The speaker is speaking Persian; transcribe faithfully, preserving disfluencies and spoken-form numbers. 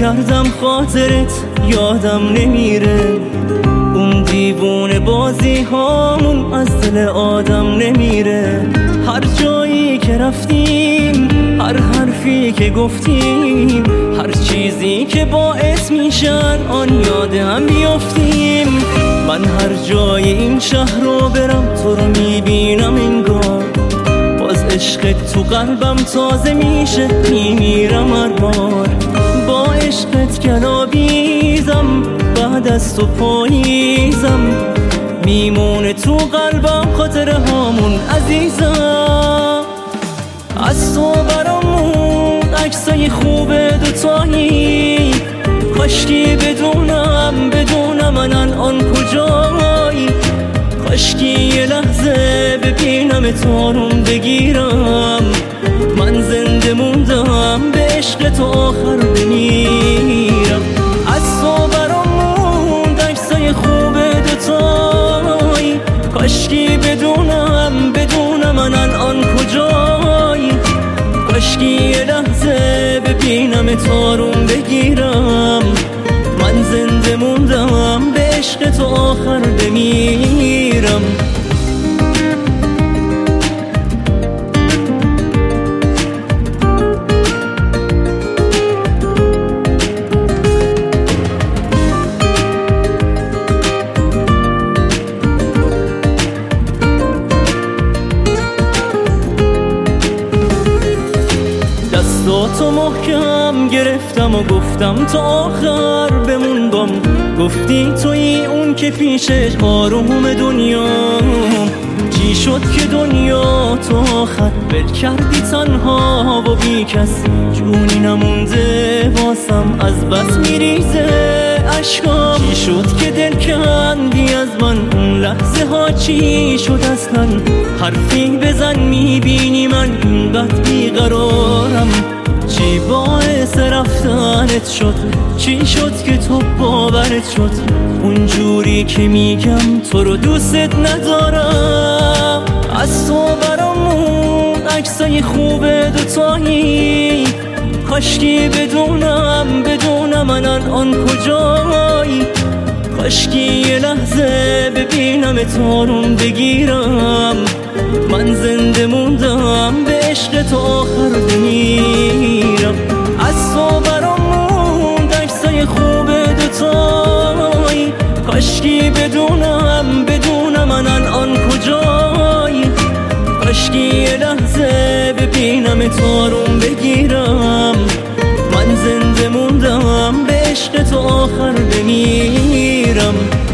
کردم خاطرت یادم نمیره، اون دیوونه بازی هامون از دل آدم نمیره. هر جایی که رفتیم، هر حرفی که گفتیم، هر چیزی که باعث میشن آن یاد هم بیافتیم. من هر جای این شهر رو برم تو رو میبینم انگار باز عشقت تو قلبم تازه میشه، میمیرم هر بار. با عشقت گلابیزم، بعد از تو پاییزم، میمونه تو قلبم خاطره هامون عزیزم. از تو برامون عکسای خوبه دوتایی، کاشکی بدونم بدونم من الان کجایی، کاشکی یه لحظه ببینم تارون بگیرم. من زنده موندم به عشق تو آخر بمیرم. از تو برامون عکسای خوبه دوتایی، کاشکی بدونم بدونم من الان کجایی، کاشکی یه لحظه ببینم تارون بگیرم. من زنده موندم به عشق تو آخر بمیرم. دستاتو محکم گرفتم و گفتم تا آخر بمون بام، گفتی توی اون که پیشش آروم دنیام. چی شد که دنیا تو آخر ول کردی تنها و بی کس، جونی نمونده واسم از بس میریزه عشقام. چی شد که دل کندی از من اون لحظه ها، چی شد اصلا حرفی بزن میبینی من اینقدر بیقرارم. چی باعث رفتنت شد، چی شد که تو باورت شد اونجوری که میگم تو رو دوست ندارم. از تو برامون عکسای خوبه دوتایی، کاشکی بدونم بدونم من الان کجایی، کاشکی یه لحظه ببینم تارون بگیرم. من زنده موندم به عشق تو آخر بمیرم. از تو برامون عکسای خوبه دوتایی، کاشکی بدونم بدونم من الان کجایی، کاشکی یه لحظه ببینم تارون بگیرم. من زنده موندم به عشق تو آخر بمیرم.